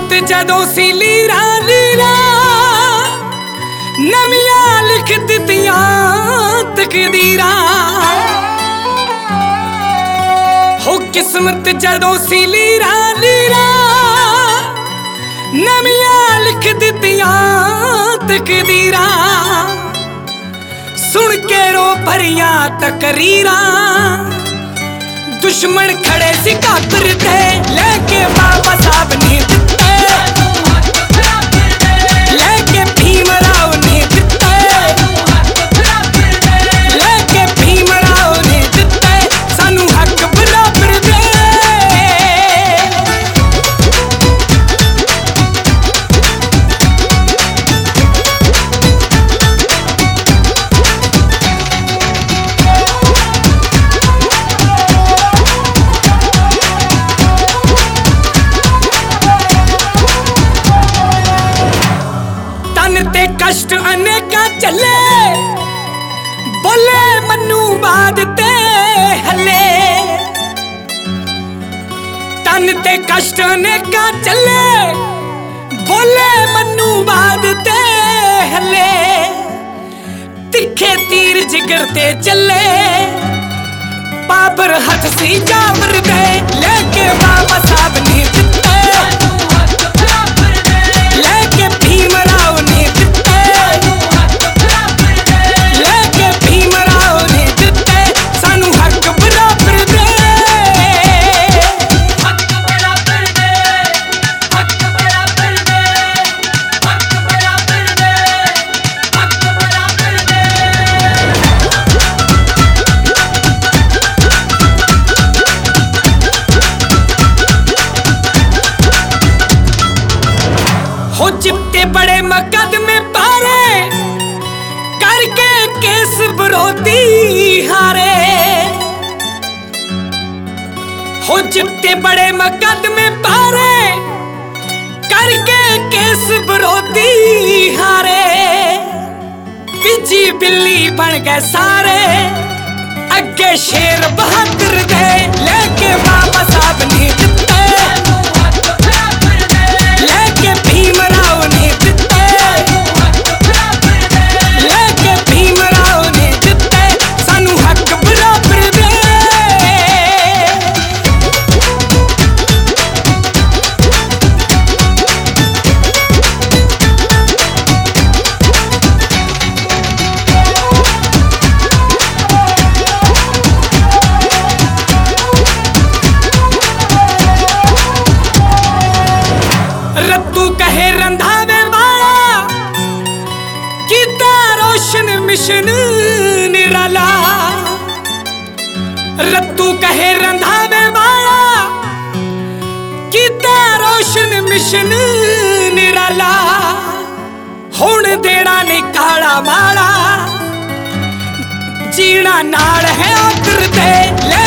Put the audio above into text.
किस्मत जदों सी lira lira नवियां लिख दित्तियां तकदीरां हो किस्मत जदों सी लीरा लीरा नवियां लिख दित्तियां तकदीरां सुन के रो भरियां तकरीरां दुश्मन खड़े सी कातर ते लेके बाबा साहब ने दित्ते लेके भीमराव ने दित्ते लेके भीमराव ने दित्ते सानू हक बराबर दे ते कष्ट अनेका चले बोले मन्नू बाद ते हले तन ते कष्ट अनेका चले बोले मन्नू बाद ते हले तिखे तीर जिगर ते चले बाबर हथ सी जावर दे लेके बाबा साहब ने दित्ते लेके भीमराव ने हो चिपटे बड़े मुकदमे पारे करके केस विरोधी हारे हो चिपटे बड़े मुकदमे पारे करके केस विरोधी हारे बिजी बिल्ली बन गए सारे अगे शेर बहादुर दे लेके बाबा साहब ने दित्ते लेके भीमराव ने दित्ते लेके भीमराव ने दित्ते सानू हक बराबर दे रत्तू कहे रंधावे वाला किता रोशन मिशन निराला रत्तू कहे रंधावे वाला किता रोशन मिशन निराला हुण देना नहीं काला माला जीना नाल है आखर दे